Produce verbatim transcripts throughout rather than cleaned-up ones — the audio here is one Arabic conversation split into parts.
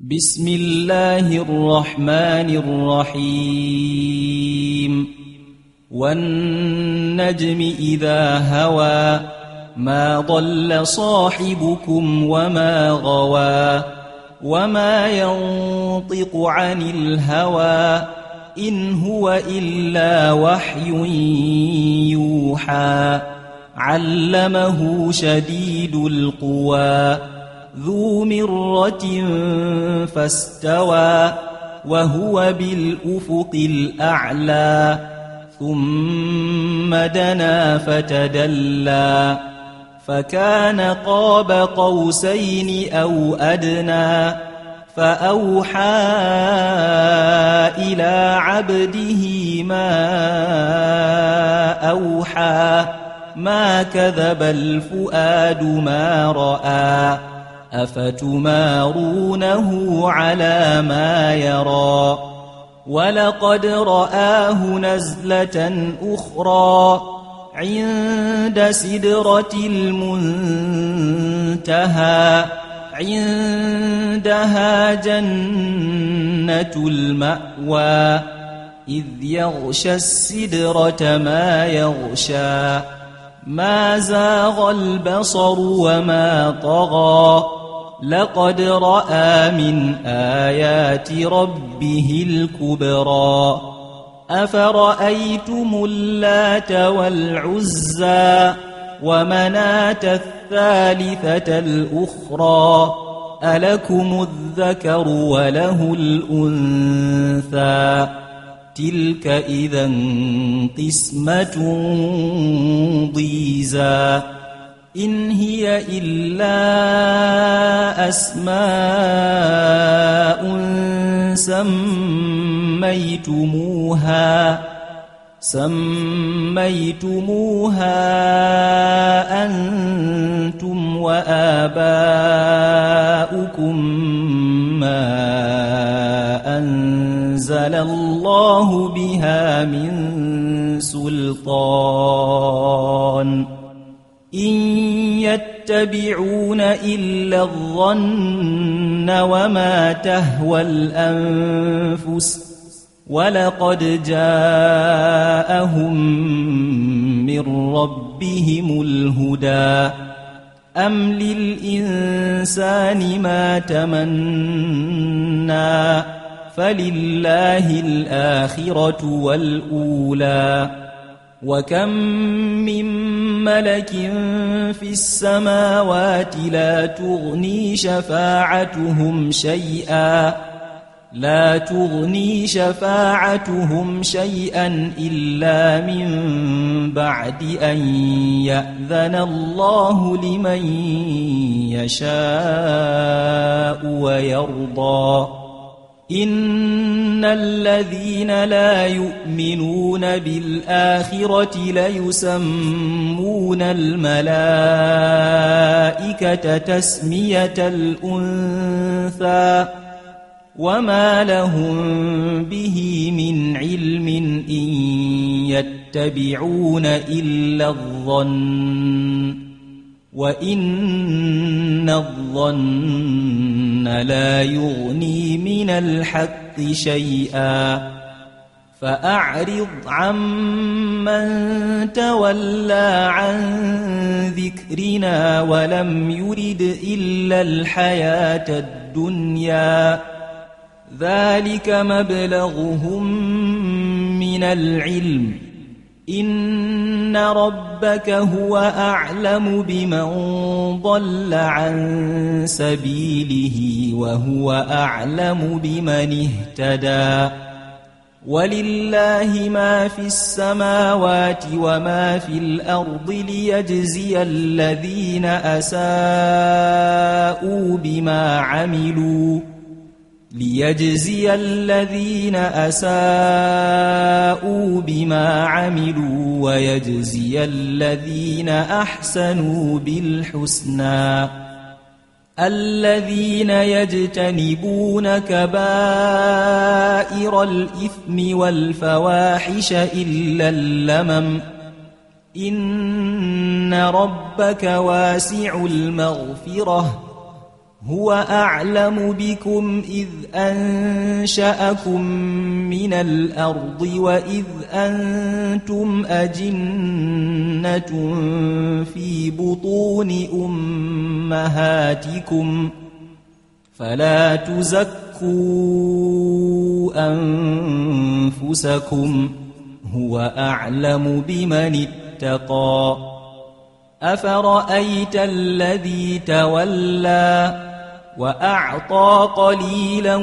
بسم الله الرحمن الرحيم والنجم إذا هوى ما ضل صاحبكم وما غوى وما ينطق عن الهوى إن هو إلا وحي يوحى علمه شديد القوى ذو مرة فاستوى وهو بالأفق الأعلى ثم دنا فتدلى فكان قاب قوسين أو أدنى فأوحى إلى عبده ما أوحى ما كذب الفؤاد ما رأى أفتمارونه على ما يرى ولقد رآه نزلة أخرى عند سدرة المنتهى عندها جنة المأوى إذ يغشى السدرة ما يغشى ما زاغ البصر وما طغى لقد رأى من آيات ربه الكبرى أفرأيتم اللات والعزى ومناة الثالثة الأخرى ألكم الذكر وله الأنثى تلك إذا قسمة ضيزى إن هي إلا أسماء سميتموها سميتموها أنتم وآباؤكم ما أنزل الله بها من سلطان إن يتبعون إلا الظن وما تهوى الأنفس ولقد جاءهم من ربهم الهدى أم للإنسان ما تمنى فلله الآخرة والأولى وكم من ملك في السماوات لا تغني شفاعتهم شيئا لا تغني شفاعتهم شيئا إلا من بعد أن يأذن الله لمن يشاء ويرضى إن الذين لا يؤمنون بالآخرة ليسمون الملائكة تسمية الأنثى وما لهم به من علم إن يتبعون إلا الظن وإن الظن لا يغني من الحق شيئا فأعرض عمن تولى عن ذكرنا ولم يرد إلا الحياة الدنيا ذلك مبلغهم من العلم إن ربك هو أعلم بمن ضل عن سبيله وهو أعلم بمن اهتدى ولله ما في السماوات وما في الأرض ليجزي الذين أساءوا بما عملوا ليجزي الذين أساءوا بما عملوا ويجزي الذين أحسنوا بالحسنى الذين يجتنبون كبائر الإثم والفواحش إلا اللمم إن ربك واسع المغفرة هو أعلم بكم إذ أنشأكم من الأرض وإذ أنتم أجنة في بطون أمهاتكم فلا تزكوا أنفسكم هو أعلم بمن اتقى أفرأيت الذي تولى وأعطى قليلا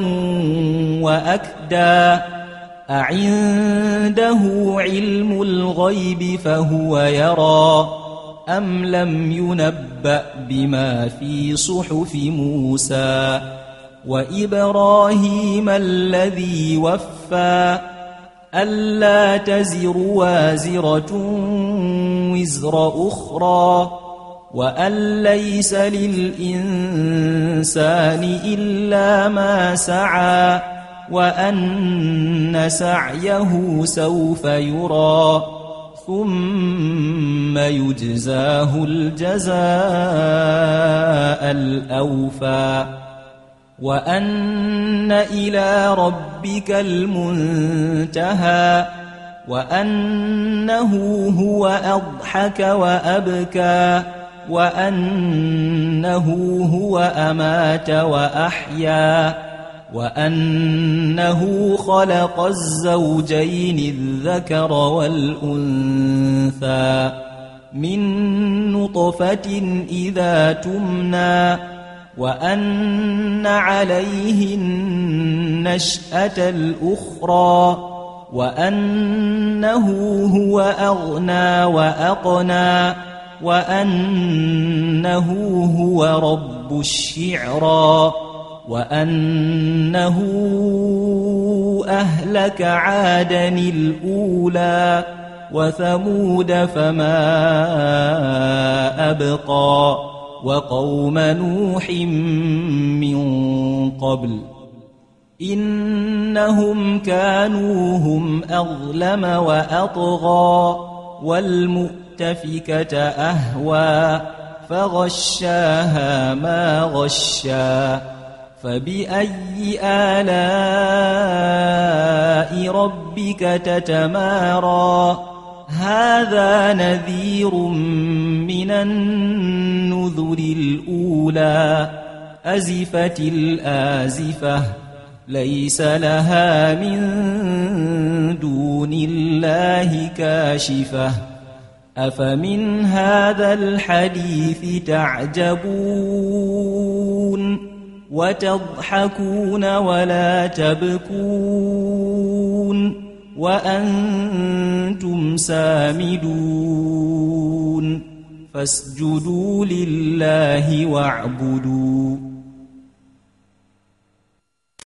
وأكدى أعنده علم الغيب فهو يرى أم لم ينبأ بما في صحف موسى وإبراهيم الذي وفى ألا تزر وازرة وزر أخرى وأن ليس للإنسان إلا ما سعى وأن سعيه سوف يرى ثم يجزاه الجزاء الأوفى وأن إلى ربك المنتهى وأنه هو أضحك وأبكى وأنه هو أمات وأحيا وأنه خلق الزوجين الذكر والأنثى من نطفة إذا تمنى وأن عليه النشأة الأخرى وأنه هو أغنى وأقنى وأنه هو رب الشعرى وأنه أهلك عادا الأولى وثمود فما أبقى وقوم نوح من قبل إنهم كانوا هم أظلم وأطغى والمؤتفكة أهوى فغشاها ما غشى فبأي آلاء ربك تتمارى هذا نذير من النذر الأولى أزفت الآزفة ليس لها من دون الله كاشفة أفمن هذا الحديث تعجبون وتضحكون ولا تبكون وأنتم سامدون فاسجدوا لله واعبدوا